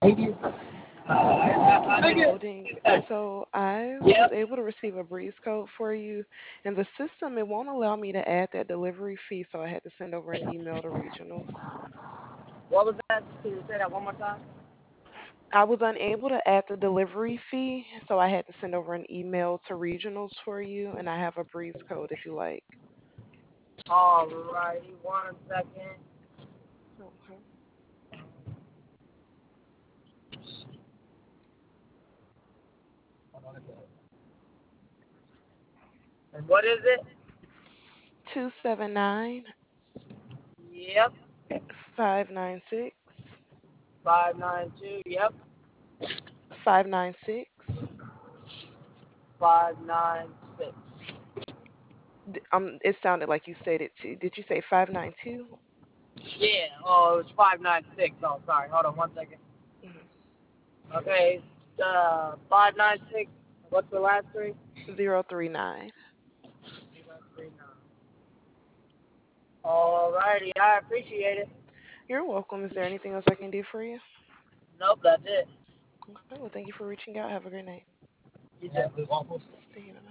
Loading. So I was able to receive a breeze code for you, and the system it won't allow me to add that delivery fee, so I had to send over an email to regionals. What was that? Can you say that one more time? I was unable to add the delivery fee, so I had to send over an email to regionals for you, and I have a breeze code if you like. Alrighty, 1 second. Okay. And what is it? 279 Yep. 596 592. Yep. 596. 596. It sounded like you said it too. Did you say 592? Yeah. Oh, it was 596. Oh, sorry. Hold on 1 second. Okay. 596. What's the last three? 039. 039. Alrighty. I appreciate it. You're welcome. Is there anything else I can do for you? Nope, that's it. Okay, well, thank you for reaching out. Have a great night. You too. Thank you. Bye.